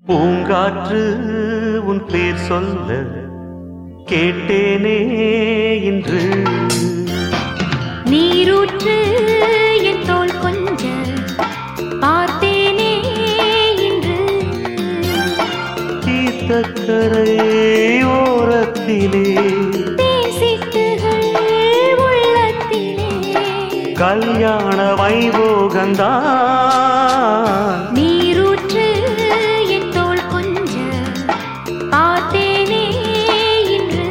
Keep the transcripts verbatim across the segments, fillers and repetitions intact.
பூங்காற்று உன் பேர் சொல்ல கேட்டேனே இன்று. நீரூற்று என் தோள் கொஞ்ச பார்த்தேனே இன்று. தீர்த்தக்கரை ஓரத்திலே தேசிட்டுகள் உள்ளத்திலே கல்யாண வைபோகந்தான். நீரூற்று என் தோள் கொஞ்ச பார்த்தேனே இன்று.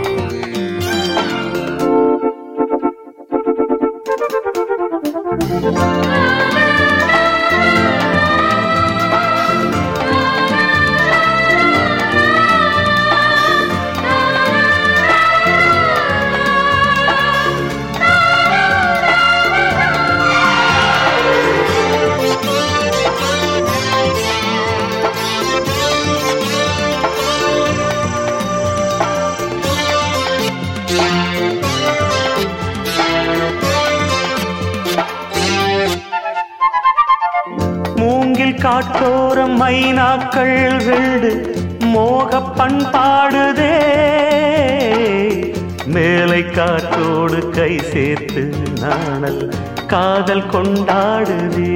மூங்கில் காட்டோரம் மைனாக்கள் வெண்டு மோக பண்பாடுதே. மேலை காற்றோடு கை சேர்த்து நாணல் காதல் கொண்டாடுதே.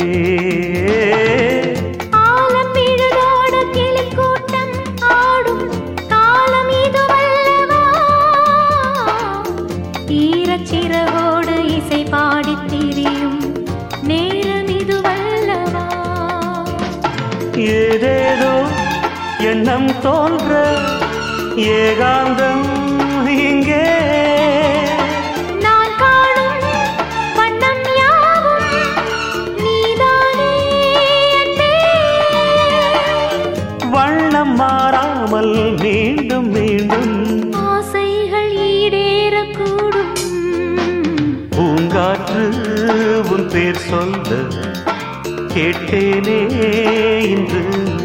சிறகோடு இசை பாடித் திரியும் நேரம் இதுவல்லவா. ஏதேதோ எண்ணம் தோன்ற ஏகாந்தம் இங்கே. நான் காணும் வண்ணம் யாவும் நீதானே அன்பே. வண்ணம் மாறாமல் மீண்டும் மீண்டும் ஆசைகள் ஈடேறக்கூடும். பூங்காற்று உன் பேர் சொல்ல கேட்டேனே இன்று.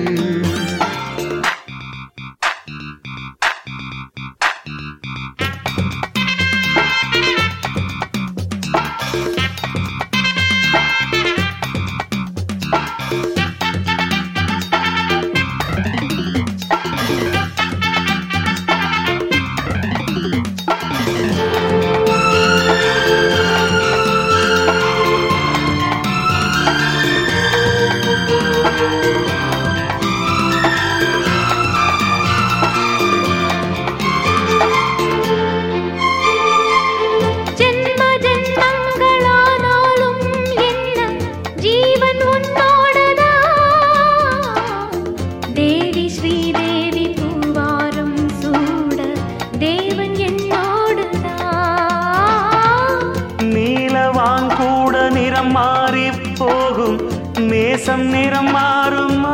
மாறி போகும் நேசம் நிறம் மாறுமா.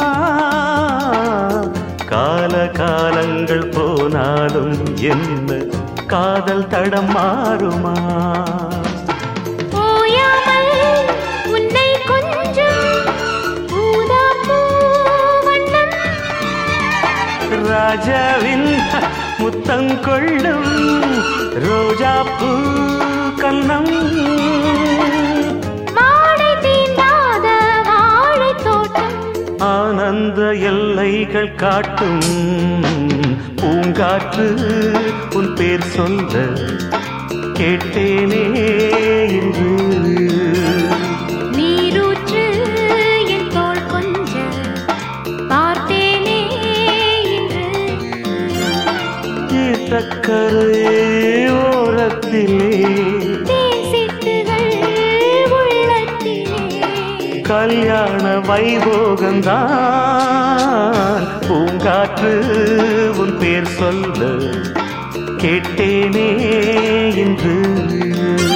கால காலங்கள் போனாலும் என்ன காதல் தடம் மாறுமா. உன்னை கொஞ்சம் ராஜாவின் முத்தம் கொள்ளும் ரோஜா பூ கண்ணம். ஆனந்த எல்லைகள் காட்டும் பூங்காற்று உன் பேர் சொல்ல கேட்டேனே இன்று. நீரூற்று என் தோள் கொஞ்ச பார்த்தேனே இன்று. தீர்த்தக்கரை ஓரத்திலே கல்யாண வைபோகந்தான். பூங்காற்று உன் பேர் சொல்ல கேட்டேனே இன்று.